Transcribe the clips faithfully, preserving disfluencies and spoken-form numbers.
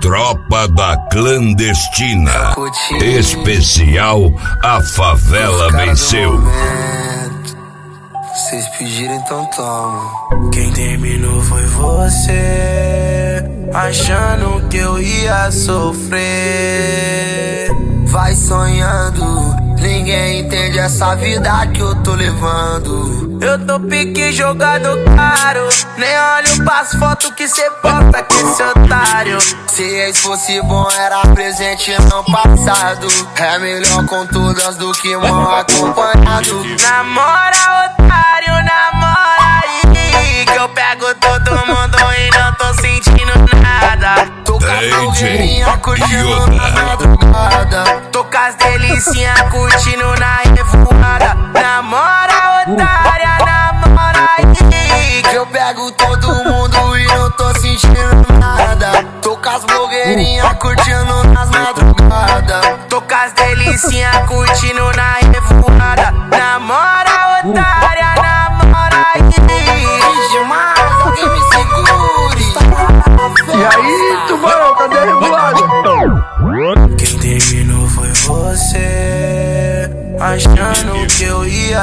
Tropa da Clandestina. Especial A Favela Venceu. Vocês pediram, então toma. Quem terminou foi você, achando que eu ia sofrer. Vai sonhando, ninguém entende essa vida que eu tô levando. Eu tô pique jogado caro, nem olho pras fotos que cê posta com esse otário. Se ex fosse bom era presente não passado. É melhor com todas do que mal acompanhado. Namora otário, namora aí, que eu pego todo mundo e não tô sentindo nada. Tô com a blogueirinha curtindo na madrugada. Tô com as delicinhas curtindo na revoada. Namora otária, namora aí, que eu pego todo mundo e não tô sentindo nada. Tô com as blogueirinhas curtindo nas madrugadas. Tô com as delicinhas curtindo na revoada. Namora otária, namora aí. Demais, alguém me segure. E aí, tubarão, cadê a revoada? Quem terminou foi você, achando que eu ia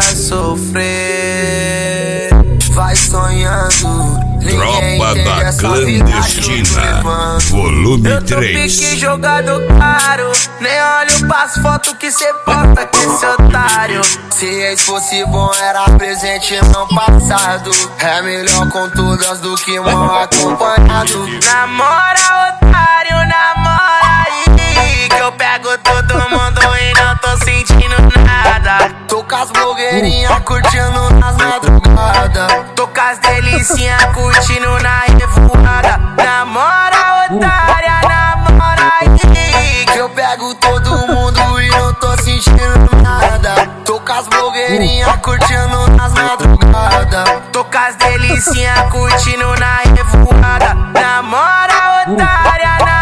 sofrer. Vai sonhando, Tropa da Clandestina, volume três. Eu tô pique jogado caro, nem olho pras fotos que cê posta com esse otário. Se ex fosse bom era presente não passado. É melhor com todas do que mal acompanhado. Namora otário, namora aí, que eu pego todo mundo e não tô sentindo nada. Tô com as blogueirinhas curtindo nas madrugadas. Tô com as delicinhas curtindo na revoada. Namora otária, namora aí, que eu pego todo mundo e não tô sentindo nada. Tô com as blogueirinhas curtindo nas madrugadas. Tô com as delicinhas curtindo na revoada. Namora otária, namora